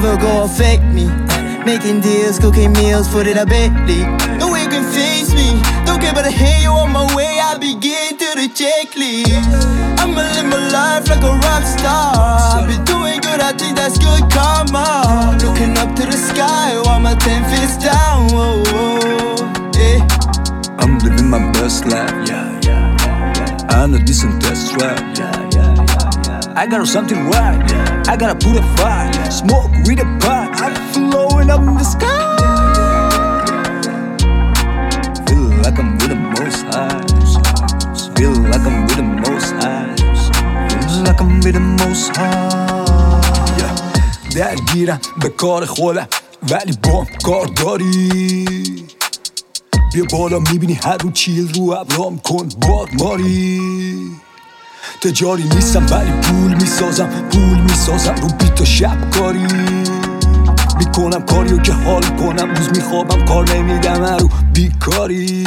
never gonna affect me. Making deals, cooking meals, food in a Bentley. No way you can face me. Don't care about the hate, you on my way. I begin to the checklist. I'ma live my life like a rock star. I've been doing good, I think that's good karma. Looking up to the sky while my 10 feet down. Whoa, whoa, yeah. I'm living my best life. I know this and that's right. I gotta do something right. I gotta put a fire. Smoke with a pipe. I'm flowing up in the sky. Feel like I'm with the most high. Feel like I'm with the most high. Feel like I'm with the most high. درگیرم به کار خودم ولی بام کار داری. بیا بالا میبینی هر رو چیل رو ابرام کن باد ماری. تجاری نیستم ولی پول میسازم رو بیت و شب کاری میکنم کاریو که حال کنم. روز میخوابم کار نمیدم رو بیکاری.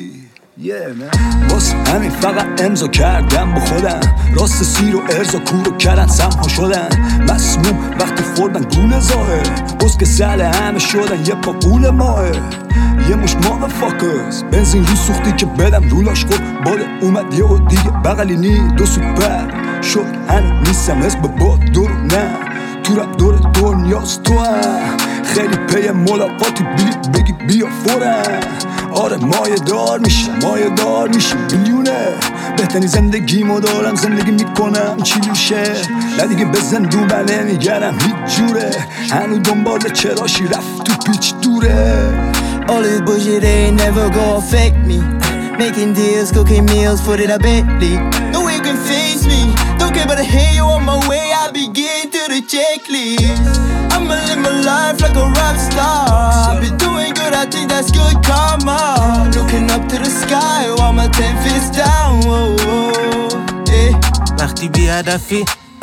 باز همین فقط امضا کردم با خودم. راست سیر و ارز و کور و کرن سمها شدن. مسموم وقتی خوردن گونه ظاهر. باز که سل همه شدن یه پا قول ماه. یه مش مادرفاکرز بنزین رو سوختی که بدم رو لاش خود باده اومد یه و دیگه بغلی نی دو سوپر شد. هنو نیستم اسم با دور نه تو رب دور دنیاست تو هم. خیلی پی ملاقاتی بگی بیا فورم. آره مایه دار میشی میلیونه. بهترین زندگیمو دارم زندگی میکنم چیلوشه. نه دیگه به زندون نمیگرم هیچ جوره. هنو دنبال چراشی رفت تو پیچ دوره. All this bullshit ain't never gonna affect me. Making deals, cooking meals, food in a Bentley. No way you can face me. Don't care about the hate, you on my way. I begin to the checklist. I'ma live my life like a rock star. I've been doing good, I think that's good karma. Looking up to the sky while my 10 feet down. Whoa, whoa, yeah. وقتی بی هدفی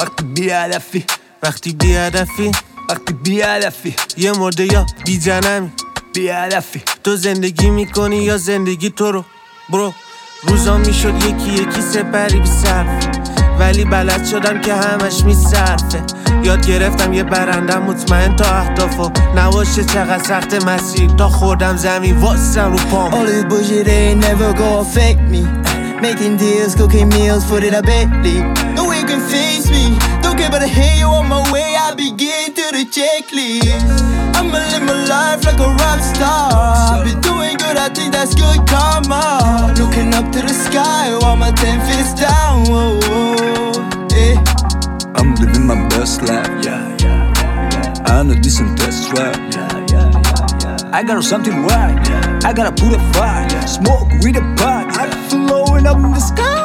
یه مرده یا بی جنمی. تو زندگی میکنی یا زندگی تو رو برو. روزا میشد یکی سپری بی صرف ولی بلد شدم که همش میصرفه. یاد گرفتم یه برندم مطمئن تا اهدافو نباشه چقدر سخت مسیر تا خوردم زمین واسم رو پام. All this bullshit ain't never gonna affect me. Making deals, cooking meals, food in a Bentley. No way you can face me. Don't care about the hate, you on my way. I begin to the checklist. I'ma live my life like a rock star. I've been doing good, I think that's good karma. Looking up to the sky while my 10 feet down. Whoa, whoa, yeah. I'm living my best life. I know this and that's right. I gotta do something right. I gotta put a fire. Smoke with a pipe. I'm flowing up in the sky.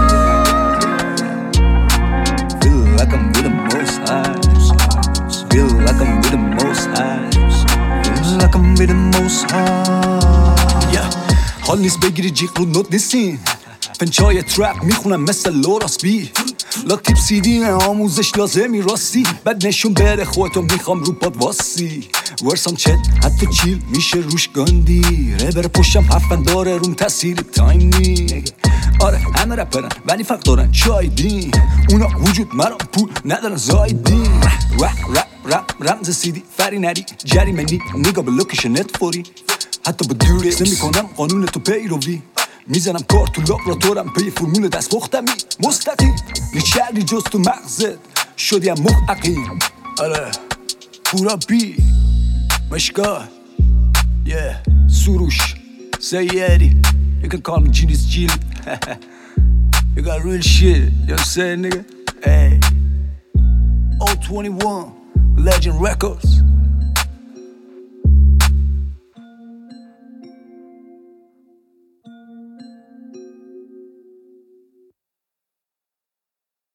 Feel like I'm with the most high. Feel like I'm with the most high. Feel like I'm with the most high. حال نیست بگیری جیغ رو نوت نیستین. فنچای ترپ میخونم مثل لوراس بی. لاک تیپ سیدی آموزش لازمی راستی. بعد نشون بده خودتو میخوام رو پاد واسی. ورسام چت حتی چیل میشه روش گاندی. ربر پشتم حرفن داره روم تاثیر تایم نی. آره همه رپرن ولی فرق دارن چای دین. اونا وجود مرا پول ندارن زایدین. رمز سیدی فری نری جریمه نی. نگاه به لوکیشنت فوری. حتی با دیوریس نمیکنم قانون تو پیروی. میزنم کار تو لابراتورم پی فرمول دست پختمی. مستقیم نیچردی جز تو مغزت شدیم محقیم. آره پورا بی مشکا سروش سیری. You can call me Genius G. You got real shit, you know what I'm saying, nigga? Hey, 021 Legend Records.